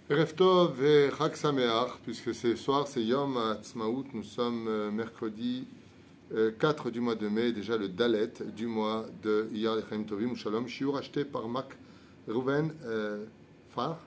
Erev Tov et Chag Sameach, puisque ce soir c'est Yom Ha'atzmaut, nous sommes mercredi 4 du mois de mai, déjà le Dalet du mois de Iyar Lechaim Tovim Shalom, shiur acheté par Mac Rouven Far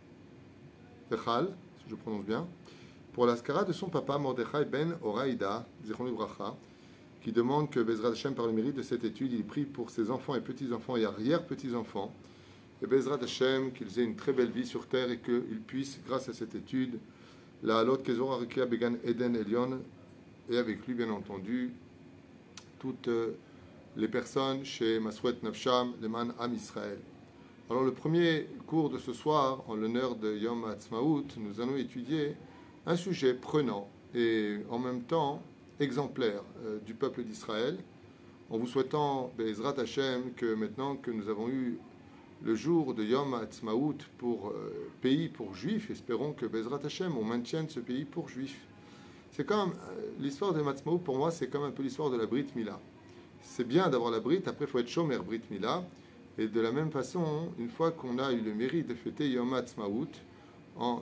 Vechal, si je prononce bien, pour l'Askara de son papa Mordechai Ben Oraïda, Zichron Libracha, qui demande que Bezrat Hashem, par le mérite de cette étude, il prie pour ses enfants et petits-enfants et arrière-petits-enfants. Et Bezrat Hashem, qu'ils aient une très belle vie sur terre et qu'ils puissent, grâce à cette étude, la Halot Kezor Arikia Began Eden Elion, et avec lui, bien entendu, toutes les personnes chez Maswet Nafsham, Leman Am Israël. Alors, le premier cours de ce soir, en l'honneur de Yom Ha'atzmaut, nous allons étudier un sujet prenant et en même temps exemplaire du peuple d'Israël, en vous souhaitant, Bezrat Hashem, que maintenant que nous avons eu le jour de Yom Ha'atzmaut pour pays pour juifs, espérons que Bezrat Hashem, on maintienne ce pays pour juifs. C'est comme l'histoire de Ha'atzmaut, pour moi, c'est comme un peu l'histoire de la Brit Mila. C'est bien d'avoir la Brit, après il faut être Shomer Brit Mila. Et de la même façon, une fois qu'on a eu le mérite de fêter Yom Ha'atzmaut, en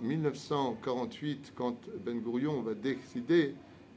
1948, quand Ben Gurion va décider,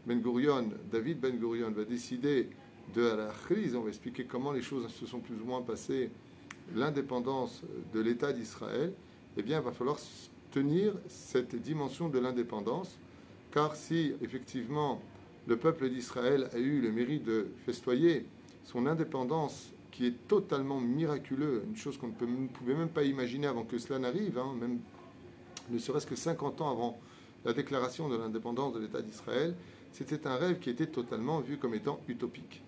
David Ben Gurion va décider de la crise, on va expliquer comment les choses se sont plus ou moins passées, l'indépendance de l'État d'Israël, eh bien, il va falloir tenir cette dimension de l'indépendance, car si, effectivement, le peuple d'Israël a eu le mérite de festoyer son indépendance, qui est totalement miraculeux, une chose qu'on ne pouvait même pas imaginer avant que cela n'arrive, même ne serait-ce que 50 ans avant la déclaration de l'indépendance de l'État d'Israël, c'était un rêve qui était totalement vu comme étant utopique.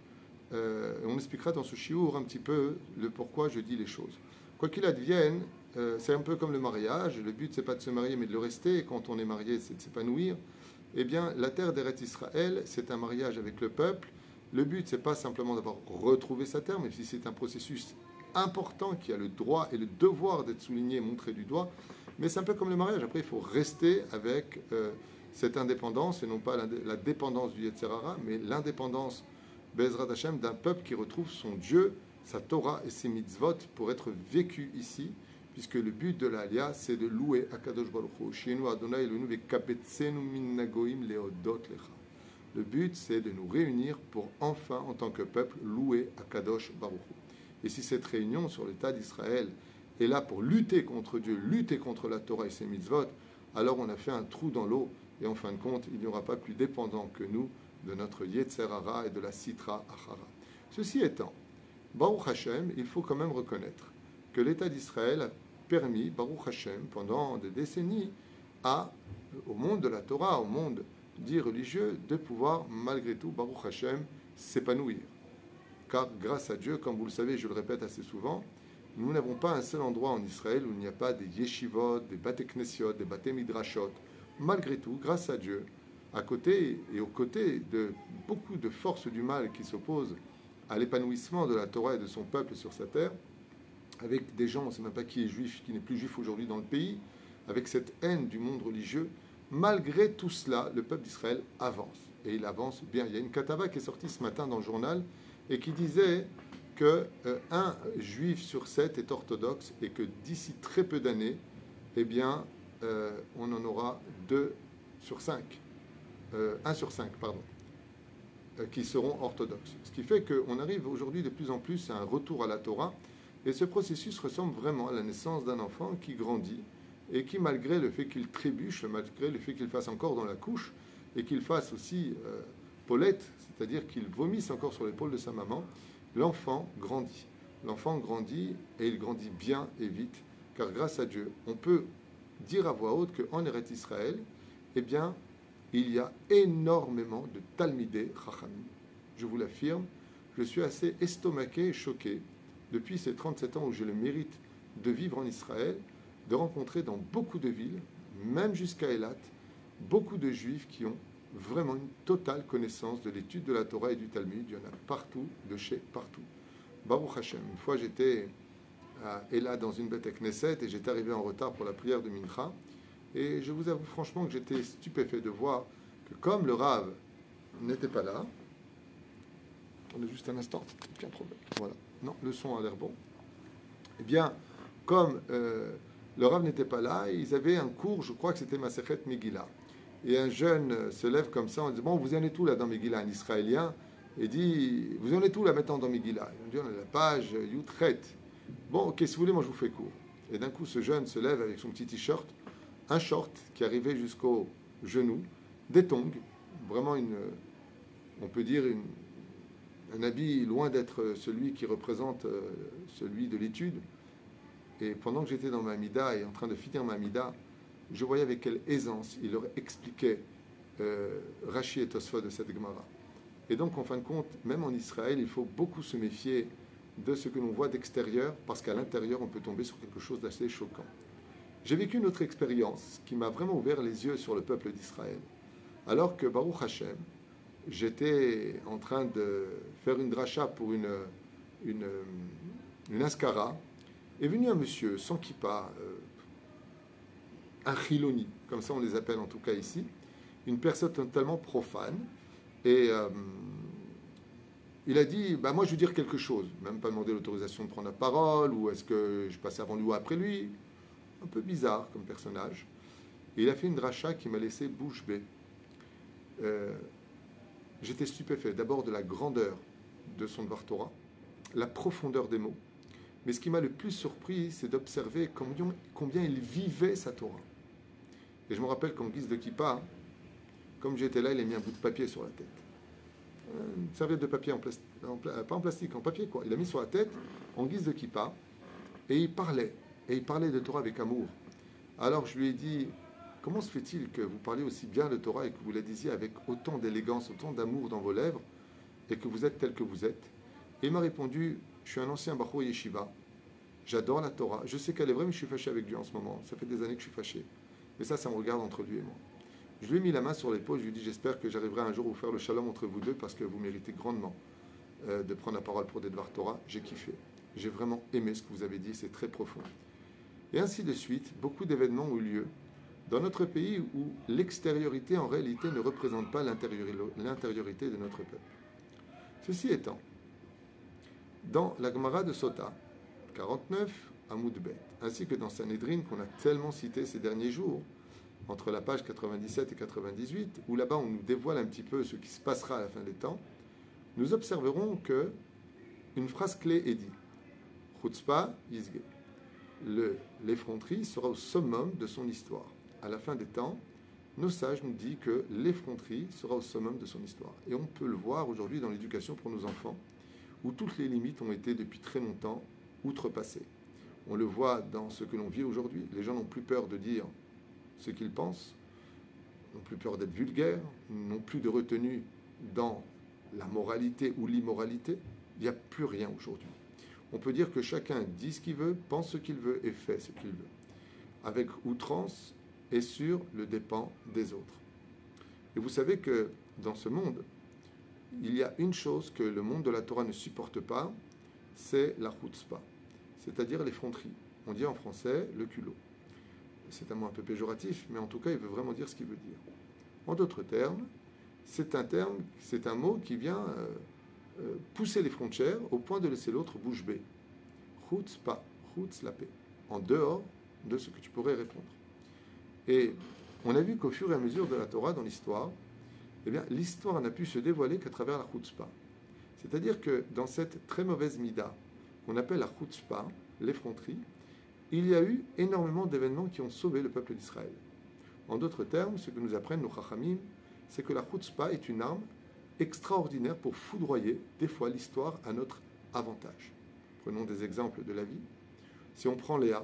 On expliquera dans ce chiour un petit peu le pourquoi je dis les choses. Quoi qu'il advienne, c'est un peu comme le mariage. Le but, c'est pas de se marier, mais de le rester. Et quand on est marié, c'est de s'épanouir. Eh bien, la terre d'Eretz Israël, c'est un mariage avec le peuple. Le but, c'est pas simplement d'avoir retrouvé sa terre, mais si c'est un processus important qui a le droit et le devoir d'être souligné, montré du doigt. Mais c'est un peu comme le mariage. Après, il faut rester avec cette indépendance, et non pas la dépendance du Yetzer Hara, mais l'indépendance Bezrat Hashem, d'un peuple qui retrouve son Dieu, sa Torah et ses mitzvot pour être vécu ici, puisque le but de l'Alia, c'est de louer Akadosh Baruch Hu. Shienu Adonai Eloheinu vekapetzenu min nagoim leodot lecha. Le but, c'est de nous réunir pour enfin, en tant que peuple, louer Akadosh Baruch Hu. Et si cette réunion sur l'État d'Israël est là pour lutter contre Dieu, lutter contre la Torah et ses mitzvot, alors on a fait un trou dans l'eau, et en fin de compte, il n'y aura pas plus dépendant que nous de notre Yetzer Hara et de la Sitra Achara. Ceci étant, Baruch Hashem, il faut quand même reconnaître que l'État d'Israël a permis, Baruch Hashem, pendant des décennies, au monde de la Torah, au monde dit religieux, de pouvoir, malgré tout, Baruch Hashem, s'épanouir. Car grâce à Dieu, comme vous le savez, je le répète assez souvent, nous n'avons pas un seul endroit en Israël où il n'y a pas des yeshivot, des bate knesiot, des bate midrashot. Malgré tout, grâce à Dieu, à côté et aux côtés de beaucoup de forces du mal qui s'opposent à l'épanouissement de la Torah et de son peuple sur sa terre, avec des gens, on ne sait même pas qui est juif, qui n'est plus juif aujourd'hui dans le pays, avec cette haine du monde religieux, malgré tout cela, le peuple d'Israël avance. Et il avance bien. Il y a une katava qui est sortie ce matin dans le journal et qui disait que un juif sur 7 est orthodoxe et que d'ici très peu d'années, eh bien, on en aura 2 sur 5. 1 sur 5, pardon, qui seront orthodoxes. Ce qui fait qu'on arrive aujourd'hui de plus en plus à un retour à la Torah, et ce processus ressemble vraiment à la naissance d'un enfant qui grandit, et qui, malgré le fait qu'il trébuche, malgré le fait qu'il fasse encore dans la couche, et qu'il fasse aussi Paulette, c'est-à-dire qu'il vomisse encore sur l'épaule de sa maman, l'enfant grandit. L'enfant grandit, et il grandit bien et vite, car grâce à Dieu, on peut dire à voix haute qu'en Eretz Israël, eh bien, il y a énormément de Talmidei Chachamim. Je vous l'affirme, je suis assez estomaqué et choqué depuis ces 37 ans où j'ai le mérite de vivre en Israël, de rencontrer dans beaucoup de villes, même jusqu'à Eilat, beaucoup de juifs qui ont vraiment une totale connaissance de l'étude de la Torah et du Talmud. Il y en a partout, de chez partout. Baruch Hashem. Une fois, j'étais à Eilat dans une Beth Knesset et j'étais arrivé en retard pour la prière de Mincha. Et je vous avoue franchement que j'étais stupéfait de voir que comme le Rav n'était pas là, attendez juste un instant, aucun problème, voilà, non, le son a l'air bon, eh bien, comme Le Rav n'était pas là, et ils avaient un cours, je crois que c'était Masechet Megillah. Et un jeune se lève comme ça, on dit, bon, vous en êtes où là dans Megillah? Un Israélien, et dit, vous en êtes où là maintenant dans Megillah? Il dit, on est à la page Yutret. Bon, ok, si vous voulez, moi je vous fais cours. Et d'un coup, ce jeune se lève avec son petit t-shirt, un short qui arrivait jusqu'au genou, des tongs, vraiment on peut dire un habit loin d'être celui qui représente celui de l'étude. Et pendant que j'étais dans ma mida et en train de finir ma mida, je voyais avec quelle aisance il leur expliquait Rashi et Tosfot de cette Gemara. Et donc, en fin de compte, même en Israël, il faut beaucoup se méfier de ce que l'on voit d'extérieur, parce qu'à l'intérieur, on peut tomber sur quelque chose d'assez choquant. J'ai vécu une autre expérience qui m'a vraiment ouvert les yeux sur le peuple d'Israël. Alors que, Baruch Hashem, j'étais en train de faire une dracha pour une askara, est venu un monsieur sans kippa, un chiloni, comme ça on les appelle en tout cas ici, une personne totalement profane, et il a dit, bah moi je veux dire quelque chose, même pas demander l'autorisation de prendre la parole, ou est-ce que je passe avant lui ou après lui, un peu bizarre comme personnage. Et il a fait une dracha qui m'a laissé bouche bée. J'étais stupéfait, d'abord de la grandeur de son Dvar Torah, la profondeur des mots, mais ce qui m'a le plus surpris, c'est d'observer combien il vivait sa Torah. Et je me rappelle qu'en guise de kippa, comme j'étais là, il a mis un bout de papier sur la tête. Une serviette de papier pas en plastique, en papier quoi. Il a mis sur la tête en guise de kippa et il parlait de Torah avec amour. Alors je lui ai dit, comment se fait-il que vous parlez aussi bien de Torah et que vous la disiez avec autant d'élégance, autant d'amour dans vos lèvres et que vous êtes tel que vous êtes? Et il m'a répondu, je suis un ancien Bachur Yeshiva, j'adore la Torah, je sais qu'elle est vraie mais je suis fâché avec lui en ce moment, ça fait des années que je suis fâché. Mais ça me regarde entre lui et moi. Je lui ai mis la main sur l'épaule, je lui ai dit, j'espère que j'arriverai un jour à vous faire le shalom entre vous deux parce que vous méritez grandement de prendre la parole pour des Dvar Torah. J'ai kiffé. J'ai vraiment aimé ce que vous avez dit, c'est très profond. Et ainsi de suite, beaucoup d'événements ont eu lieu dans notre pays où l'extériorité en réalité ne représente pas l'intériorité de notre peuple. Ceci étant, dans la Gemara de Sota, 49, Amoud Bet, ainsi que dans Sanhedrin qu'on a tellement cité ces derniers jours, entre la page 97 et 98, où là-bas on nous dévoile un petit peu ce qui se passera à la fin des temps, nous observerons que une phrase clé est dite. Chutzpah Yizge. L'effronterie sera au summum de son histoire. À la fin des temps, nos sages nous disent que l'effronterie sera au summum de son histoire. Et on peut le voir aujourd'hui dans l'éducation pour nos enfants, où toutes les limites ont été depuis très longtemps outrepassées. On le voit dans ce que l'on vit aujourd'hui. Les gens n'ont plus peur de dire ce qu'ils pensent, n'ont plus peur d'être vulgaires, n'ont plus de retenue dans la moralité ou l'immoralité. Il n'y a plus rien aujourd'hui. On peut dire que chacun dit ce qu'il veut, pense ce qu'il veut et fait ce qu'il veut, avec outrance et sur le dépens des autres. Et vous savez que dans ce monde, il y a une chose que le monde de la Torah ne supporte pas, c'est la chutzpah, c'est-à-dire l'effronterie. On dit en français le culot. C'est un mot un peu péjoratif, mais en tout cas, il veut vraiment dire ce qu'il veut dire. En d'autres termes, c'est un mot qui vient pousser les frontières au point de laisser l'autre bouche bée. Chutzpah, chutz la paix, en dehors de ce que tu pourrais répondre. Et on a vu qu'au fur et à mesure de la Torah dans l'histoire, eh bien, l'histoire n'a pu se dévoiler qu'à travers la chutzpah. C'est-à-dire que dans cette très mauvaise mida qu'on appelle la chutzpah, l'effronterie, il y a eu énormément d'événements qui ont sauvé le peuple d'Israël. En d'autres termes, ce que nous apprennent nos chachamim, c'est que la chutzpah est une arme extraordinaire pour foudroyer des fois l'histoire à notre avantage. Prenons des exemples de la vie. Si on prend Léa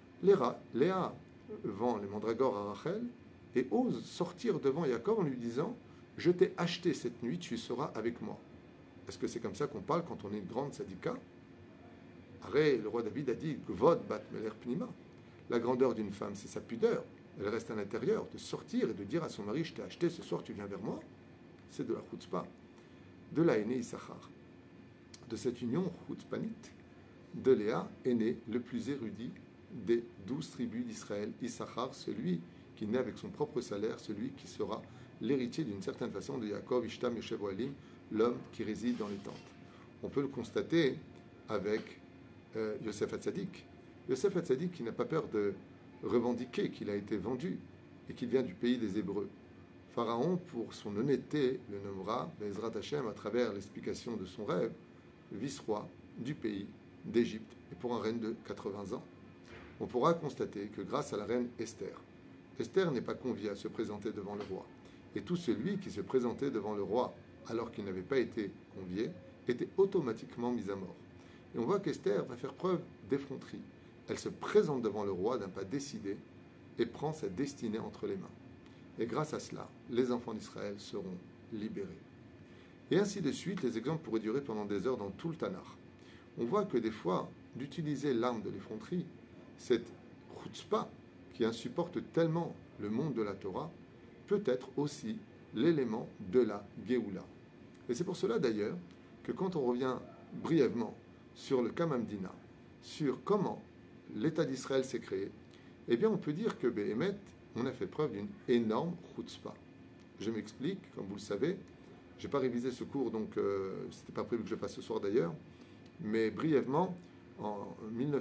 vend les mandragores à Rachel et ose sortir devant Yaakov en lui disant « Je t'ai acheté cette nuit, tu seras avec moi ». Est-ce que c'est comme ça qu'on parle quand on est une grande sadika? Arrête, le roi David a dit « Gvod bat meler pnima ». La grandeur d'une femme, c'est sa pudeur. Elle reste à l'intérieur. De sortir et de dire à son mari « Je t'ai acheté, ce soir tu viens vers moi », c'est de la chutzpah. De là est né Issachar. De cette union chutzpanite, de Léa est né le plus érudit des 12 tribus d'Israël, Issachar, celui qui naît avec son propre salaire, celui qui sera l'héritier d'une certaine façon de Yaakov, Ishtam, Yoshev, Ohalim, l'homme qui réside dans les tentes. On peut le constater avec Yosef Hatzadik. Yosef Hatzadik qui n'a pas peur de revendiquer qu'il a été vendu et qu'il vient du pays des Hébreux. Pharaon, pour son honnêteté, le nommera, Bezrat Hashem, à travers l'explication de son rêve, le vice-roi du pays d'Égypte, et pour un règne de 80 ans. On pourra constater que grâce à la reine Esther, Esther n'est pas conviée à se présenter devant le roi. Et tout celui qui se présentait devant le roi alors qu'il n'avait pas été convié était automatiquement mis à mort. Et on voit qu'Esther va faire preuve d'effronterie. Elle se présente devant le roi d'un pas décidé et prend sa destinée entre les mains. Et grâce à cela, les enfants d'Israël seront libérés. Et ainsi de suite, les exemples pourraient durer pendant des heures dans tout le Tanakh. On voit que des fois, d'utiliser l'arme de l'effronterie, cette chutzpah qui insupporte tellement le monde de la Torah, peut être aussi l'élément de la Géoula. Et c'est pour cela d'ailleurs que quand on revient brièvement sur le Kamamdina, sur comment l'État d'Israël s'est créé, eh bien on peut dire que Béhémet, on a fait preuve d'une énorme chutzpah. Je m'explique, comme vous le savez, je n'ai pas révisé ce cours, donc ce n'était pas prévu que je le fasse ce soir d'ailleurs, mais brièvement, en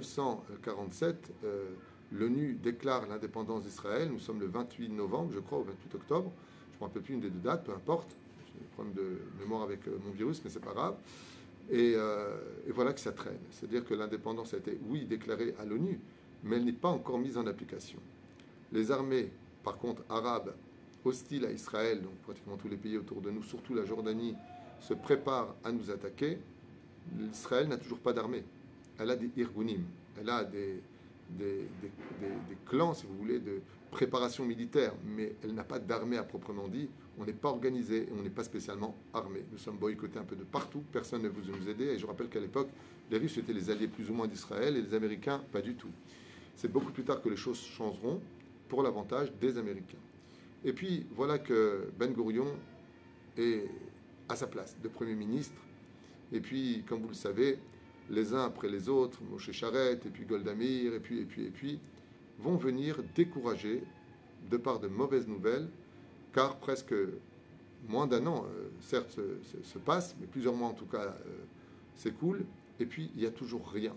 1947, l'ONU déclare l'indépendance d'Israël. Nous sommes le 28 novembre, je crois, ou 28 octobre. Je ne me rappelle plus une des deux dates, peu importe. J'ai des problèmes de mémoire avec mon virus, mais c'est pas grave. Et voilà que ça traîne. C'est-à-dire que l'indépendance a été, oui, déclarée à l'ONU, mais elle n'est pas encore mise en application. Les armées, par contre, arabes, hostiles à Israël, donc pratiquement tous les pays autour de nous, surtout la Jordanie, se préparent à nous attaquer. Israël n'a toujours pas d'armée. Elle a des irgunim, elle a des clans, si vous voulez, de préparation militaire, mais elle n'a pas d'armée à proprement dit. On n'est pas organisé et on n'est pas spécialement armé. Nous sommes boycottés un peu de partout, personne ne veut nous aider. Et je rappelle qu'à l'époque, les Russes étaient les alliés plus ou moins d'Israël et les Américains, pas du tout. C'est beaucoup plus tard que les choses changeront pour l'avantage des Américains. Et puis, voilà que Ben Gurion est à sa place de Premier ministre. Et puis, comme vous le savez, les uns après les autres, Moshe Charette, et puis Golda Meir, et puis, vont venir décourager de par de mauvaises nouvelles, car presque moins d'un an, certes, se passe, mais plusieurs mois en tout cas s'écoulent, et puis il n'y a toujours rien.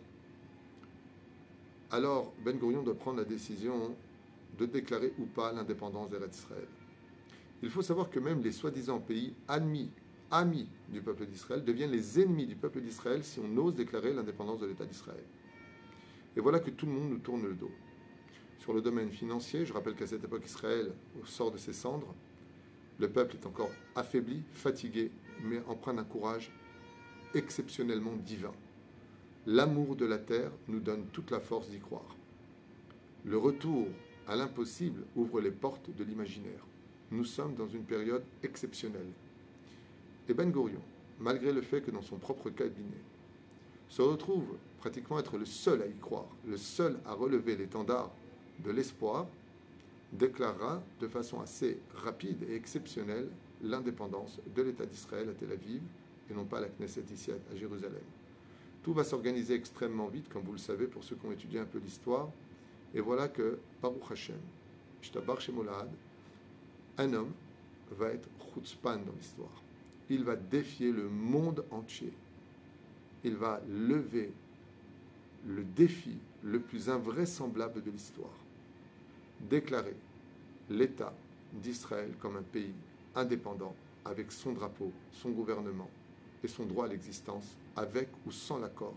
Alors, Ben Gurion doit prendre la décision de déclarer ou pas l'indépendance d'Eretz Israël. Il faut savoir que même les soi-disant pays amis du peuple d'Israël deviennent les ennemis du peuple d'Israël si on ose déclarer l'indépendance de l'État d'Israël. Et voilà que tout le monde nous tourne le dos. Sur le domaine financier, je rappelle qu'à cette époque, Israël sort de ses cendres. Le peuple est encore affaibli, fatigué, mais empreint d'un courage exceptionnellement divin. L'amour de la terre nous donne toute la force d'y croire. Le retour à l'impossible ouvre les portes de l'imaginaire. Nous sommes dans une période exceptionnelle. Et Ben Gurion, malgré le fait que dans son propre cabinet, se retrouve pratiquement être le seul à y croire, le seul à relever l'étendard de l'espoir, déclarera de façon assez rapide et exceptionnelle l'indépendance de l'État d'Israël à Tel Aviv et non pas à la Knesset ici à Jérusalem. Tout va s'organiser extrêmement vite, comme vous le savez, pour ceux qui ont étudié un peu l'histoire. Et voilà que, Baruch Hashem, Shtabar Shemolad, un homme va être chutzpan dans l'histoire. Il va défier le monde entier. Il va lever le défi le plus invraisemblable de l'histoire. Déclarer l'État d'Israël comme un pays indépendant, avec son drapeau, son gouvernement et son droit à l'existence, avec ou sans l'accord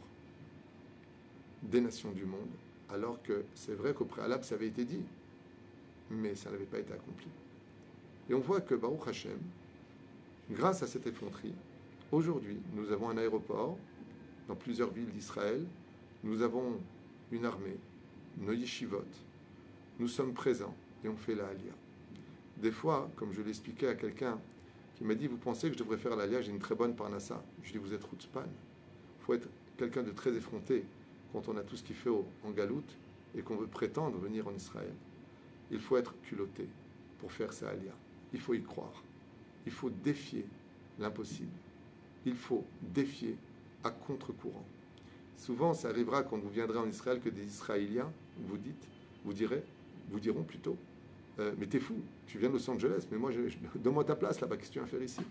des nations du monde, alors que c'est vrai qu'au préalable, ça avait été dit, mais ça n'avait pas été accompli. Et on voit que Baruch Hashem, grâce à cette effronterie, aujourd'hui, nous avons un aéroport dans plusieurs villes d'Israël, nous avons une armée, nos yeshivot, nous sommes présents et on fait la Aliyah. Des fois, comme je l'expliquais à quelqu'un qui m'a dit, vous pensez que je devrais faire la Aliyah, j'ai une très bonne parnassa. Je dis, vous êtes chutzpan. Il faut être quelqu'un de très effronté quand on a tout ce qu'il fait en galoute et qu'on veut prétendre venir en Israël. Il faut être culotté pour faire sa Aliyah. Il faut y croire. Il faut défier l'impossible. Il faut défier à contre-courant. Souvent, ça arrivera quand vous viendrez en Israël que des Israéliens vous diront plutôt, mais t'es fou, tu viens de Los Angeles, mais moi, donne-moi ta place là-bas, qu'est-ce que tu viens faire ici?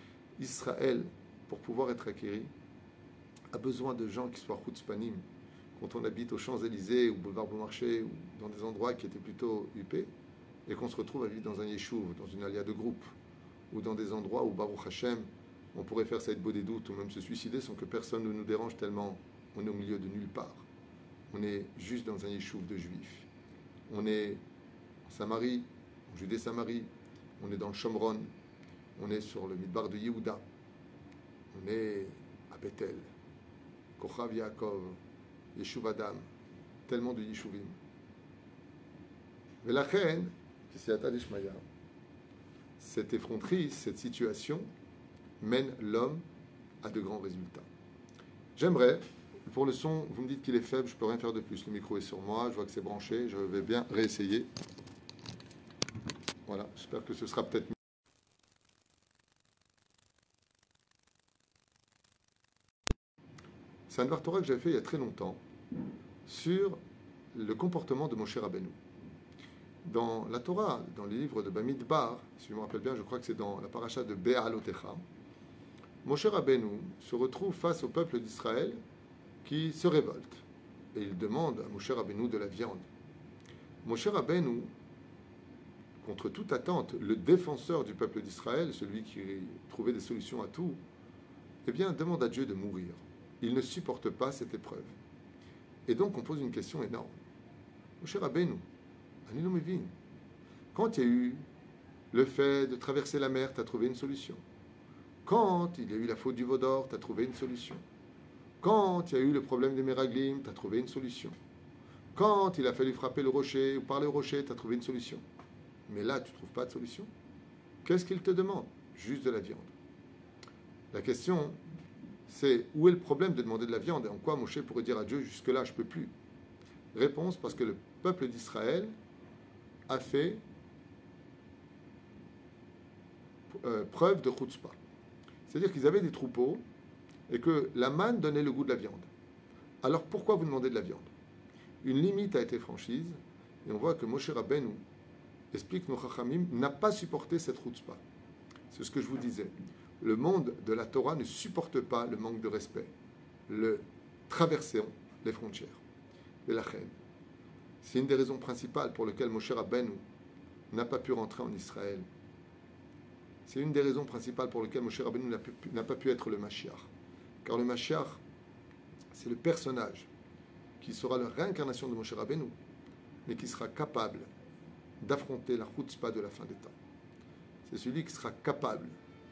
Israël, pour pouvoir être acquéri, a besoin de gens qui soient chutzpanim, quand on habite aux Champs-Élysées ou boulevard Beaumarchais ou dans des endroits qui étaient plutôt huppés, et qu'on se retrouve à vivre dans un yeshuv, dans une alia de groupe, ou dans des endroits où Baruch Hashem, on pourrait faire Saïd Beau des doutes ou même se suicider sans que personne ne nous dérange tellement on est au milieu de nulle part. On est juste dans un yeshuv de juifs. On est en Samarie, en Judée-Samarie, on est dans le Shomron, on est sur le Midbar de Yehuda, on est à Bethel, Kochav Yaakov, Yeshuv Adam, tellement de yeshuvim. Mais la reine, cette effronterie, cette situation mène l'homme à de grands résultats. J'aimerais, pour le son, vous me dites qu'il est faible, je ne peux rien faire de plus. Le micro est sur moi, je vois que c'est branché, je vais bien réessayer. Voilà, j'espère que ce sera peut-être mieux. C'est un Dvar Torah que j'avais fait il y a très longtemps sur le comportement de Moshe Rabbeinu. Dans la Torah, dans les livres de Bamidbar, si je me rappelle bien, je crois que c'est dans la paracha de Be'alotecha, Moshe Rabbeinu se retrouve face au peuple d'Israël qui se révolte. Et il demande à Moshe Rabbeinu de la viande. Moshe Rabbeinu, contre toute attente, le défenseur du peuple d'Israël, celui qui trouvait des solutions à tout, eh bien, demande à Dieu de mourir. Il ne supporte pas cette épreuve. Et donc, on pose une question énorme. Moshe Rabbeinu, quand il y a eu le fait de traverser la mer, tu as trouvé une solution. Quand il y a eu la faute du veau d'or, tu as trouvé une solution. Quand il y a eu le problème des Meraglim, tu as trouvé une solution. Quand il a fallu frapper le rocher ou parler au rocher, tu as trouvé une solution. Mais là, tu ne trouves pas de solution. Qu'est-ce qu'il te demande? Juste de la viande. La question, c'est où est le problème de demander de la viande et en quoi Moshe pourrait dire à Dieu, jusque-là, je ne peux plus. Réponse, parce que le peuple d'Israël a fait preuve de chutzpah. C'est-à-dire qu'ils avaient des troupeaux et que la manne donnait le goût de la viande. Alors pourquoi vous demandez de la viande? Une limite a été franchise et on voit que Moshe Rabbeinu, explique nos Chachamim, n'a pas supporté cette chutzpah. C'est ce que je vous disais. Le monde de la Torah ne supporte pas le manque de respect, le traversant les frontières. Et la reine. C'est une des raisons principales pour lesquelles Moshe Rabbeinu n'a pas pu rentrer en Israël. C'est une des raisons principales pour lesquelles Moshe Rabbeinu n'a pas pu être le Mashiach. Car le Mashiach, c'est le personnage qui sera la réincarnation de Moshe Rabbeinu, mais qui sera capable d'affronter la chutzpah de la fin des temps. C'est celui qui sera capable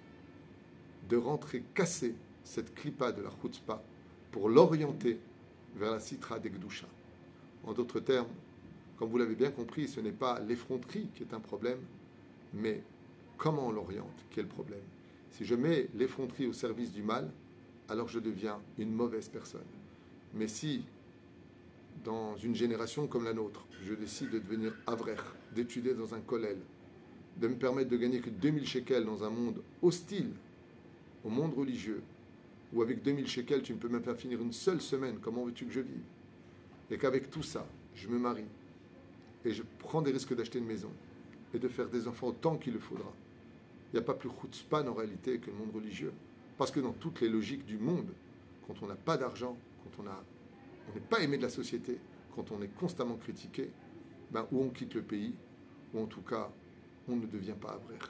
de rentrer, casser cette klippa de la chutzpah pour l'orienter vers la citra des Gdusha. En d'autres termes, comme vous l'avez bien compris, ce n'est pas l'effronterie qui est un problème, mais comment on l'oriente qui est le problème. Si je mets l'effronterie au service du mal, alors je deviens une mauvaise personne. Mais si, dans une génération comme la nôtre, je décide de devenir avrech, d'étudier dans un kollel, de me permettre de gagner que 2000 shekels dans un monde hostile au monde religieux, où avec 2000 shekels, tu ne peux même pas finir une seule semaine, comment veux-tu que je vive? Et qu'avec tout ça, je me marie, et je prends des risques d'acheter une maison, et de faire des enfants autant qu'il le faudra. Il n'y a pas plus chutzpah en réalité que le monde religieux. Parce que dans toutes les logiques du monde, quand on n'a pas d'argent, quand on n'est pas aimé de la société, quand on est constamment critiqué, ben, ou on quitte le pays, ou en tout cas, on ne devient pas avrech.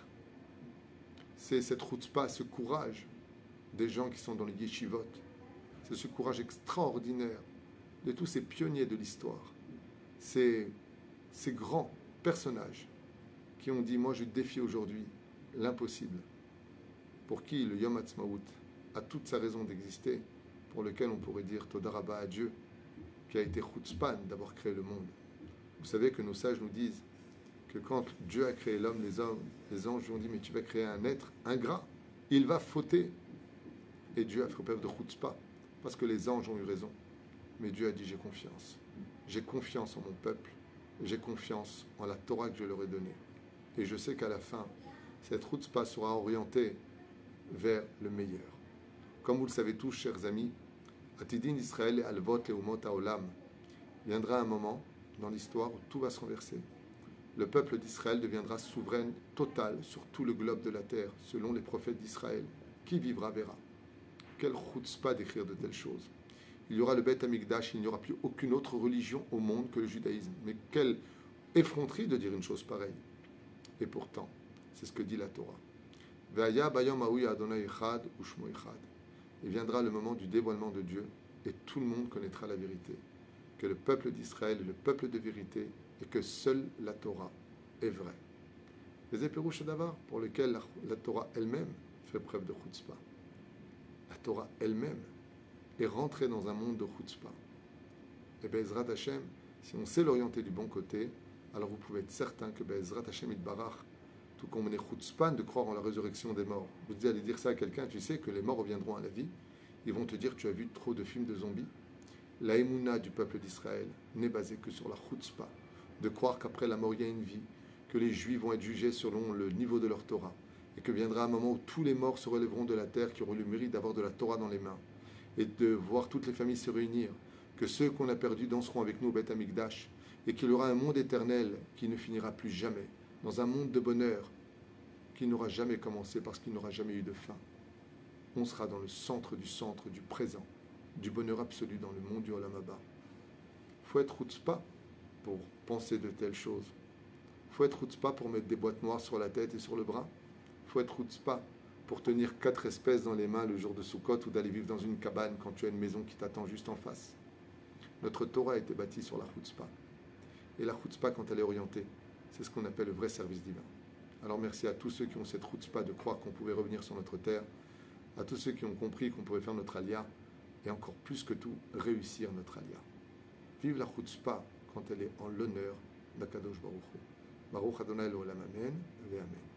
C'est cette chutzpah, ce courage des gens qui sont dans les yeshivot. C'est ce courage extraordinaire de tous ces pionniers de l'histoire. Ces grands personnages qui ont dit, moi je défie aujourd'hui l'impossible, pour qui le Yom Ha'atzmaut a toute sa raison d'exister, pour lequel on pourrait dire Toda Rabba à Dieu, qui a été chutzpan d'avoir créé le monde. Vous savez que nos sages nous disent que quand Dieu a créé l'homme, les anges lui ont dit, mais tu vas créer un être ingrat, il va fauter. Et Dieu a fait preuve de chutzpah, parce que les anges ont eu raison. Mais Dieu a dit, j'ai confiance. J'ai confiance en mon peuple, j'ai confiance en la Torah que je leur ai donnée. Et je sais qu'à la fin, cette chutzpah sera orientée vers le meilleur. Comme vous le savez tous, chers amis, Atidin Israël et Alvot et Umot Haolam, viendra un moment dans l'histoire où tout va se renverser. Le peuple d'Israël deviendra souverain total sur tout le globe de la terre, selon les prophètes d'Israël. Qui vivra verra. Quelle chutzpah d'écrire de telles choses. il y aura le Beth Amikdash, il n'y aura plus aucune autre religion au monde que le judaïsme. Mais quelle effronterie de dire une chose pareille. Et pourtant, c'est ce que dit la Torah. Ve'aya bayom ha'u Adonai echad u'shmo echad. Et viendra le moment du dévoilement de Dieu, et tout le monde connaîtra la vérité. Que le peuple d'Israël est le peuple de vérité, et que seule la Torah est vraie. Les éperouches d'avar, pour lesquels la Torah elle-même fait preuve de chutzpah. La Torah elle-même est rentrée dans un monde de chutzpah. Et Be'ezrat Hashem, si on sait l'orienter du bon côté, alors vous pouvez être certain que Be'ezrat Hashem Itbarach, tout comme on est chutzpan de croire en la résurrection des morts. Vous allez dire ça à quelqu'un, tu sais que les morts reviendront à la vie, ils vont te dire tu as vu trop de films de zombies. La émouna du peuple d'Israël n'est basée que sur la chutzpah, de croire qu'après la mort il y a une vie, que les Juifs vont être jugés selon le niveau de leur Torah, et que viendra un moment où tous les morts se relèveront de la terre qui auront le mérite d'avoir de la Torah dans les mains, et de voir toutes les familles se réunir, que ceux qu'on a perdus danseront avec nous au Beth Amikdash, et qu'il y aura un monde éternel qui ne finira plus jamais, dans un monde de bonheur qui n'aura jamais commencé parce qu'il n'aura jamais eu de fin. On sera dans le centre, du présent, du bonheur absolu dans le monde du Olam Haba. Il faut être chutzpah pour penser de telles choses. Il faut être chutzpah pour mettre des boîtes noires sur la tête et sur le bras. Il faut être chutzpah pour tenir 4 espèces dans les mains le jour de Sukkot ou d'aller vivre dans une cabane quand tu as une maison qui t'attend juste en face. Notre Torah a été bâtie sur la chutzpah. Et la chutzpah, quand elle est orientée, c'est ce qu'on appelle le vrai service divin. Alors merci à tous ceux qui ont cette chutzpah de croire qu'on pouvait revenir sur notre terre, à tous ceux qui ont compris qu'on pouvait faire notre alia, et encore plus que tout, réussir notre alia. Vive la chutzpah quand elle est en l'honneur d'Akadosh Baruch Hu. Baruch Adonai l'Olam Amen, et Amen.